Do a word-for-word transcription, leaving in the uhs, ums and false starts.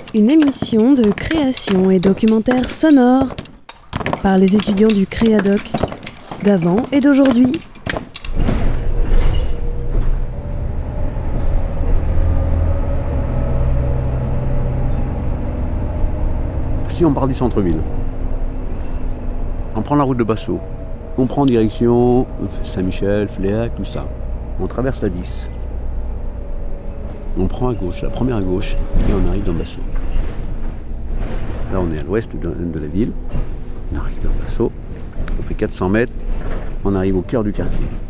Une émission de création et documentaire sonore par les étudiants du Créadoc d'avant et d'aujourd'hui. Si on part du centre-ville, on prend la route de Bassaux, on prend direction Saint-Michel, Fléac, tout ça. On traverse la dix. On prend à gauche, la première à gauche, et on arrive dans Bassaux. Là, on est à l'ouest de, de la ville. On arrive dans Bassaux. On fait quatre cents mètres. On arrive au cœur du quartier.